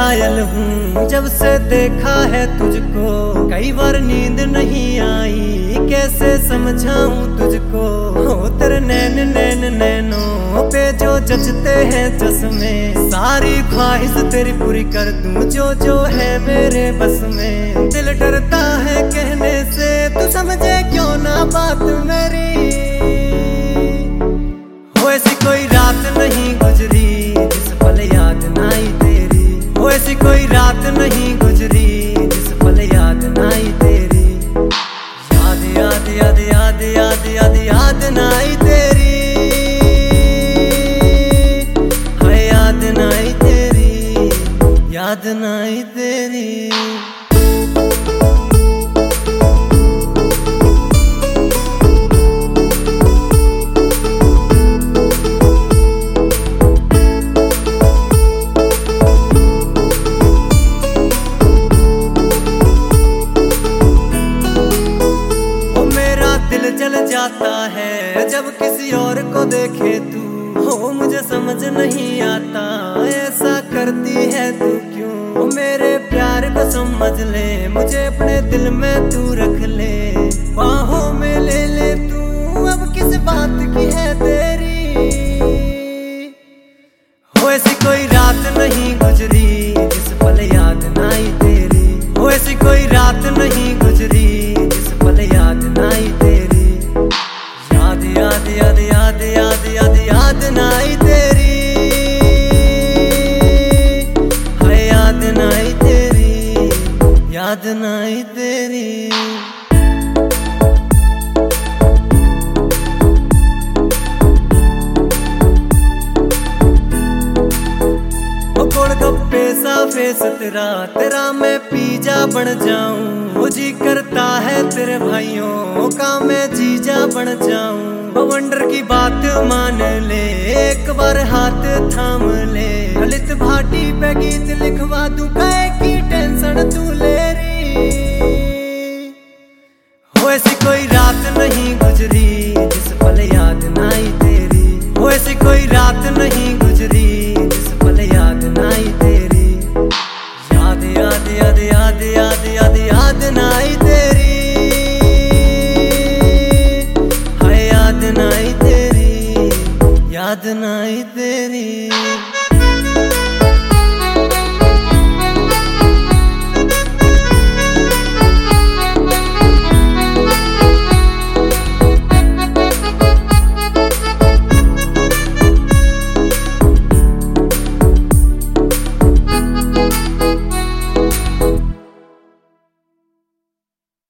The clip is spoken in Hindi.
घायल हूँ जब से देखा है तुझको। कई बार नींद नहीं आई, कैसे समझाऊं तुझको। हो तेरे नैन नैन नैनों पे जो जचते हैं चश्मे। सारी ख्वाहिश तेरी पूरी कर दूं जो है मेरे बस में। दिल डरता है कहने से, तू समझे क्यों ना बात मेरी। हो ऐसी कोई रात नहीं गुजरी जिस पल याद ना आई तेरी। हो ऐसी कोई रात नहीं गुजरी जिस पल याद ना आई तेरी। याद याद याद याद याद याद याद ना आई तेरी। हाय याद ना आई तेरी, याद ना आई तेरी। जल जाता है जब किसी और को देखे तू। हो मुझे समझ नहीं आता ऐसा करती है तू क्यों। मेरे प्यार को समझ ले, मुझे अपने दिल में तू रख ले। बाहों में ले ले तू, अब किस बात की है तेरी। हो ऐसी कोई रात नहीं गुजरी जिस पल याद ना आई तेरी। हो ऐसी कोई रात नहीं गुजरी जिस पल याद ना आई तेरी। याद याद याद याद याद याद ना आई तेरी। हाय याद ना आई तेरी, याद ना आई तेरी। गोलगप्पे सा फेस तेरा, तेरा मैं पिज़्ज़ा बन जाऊं। वो जी करता है तेरे भाइयों का मैं जीजा बन जाऊं। वंडर की बात मान ले, एक बार हाथ थाम ले। ललित भाटी पे गीत लिखवा दूं, काहे की टेंशन तू ले रही। हो ऐसी कोई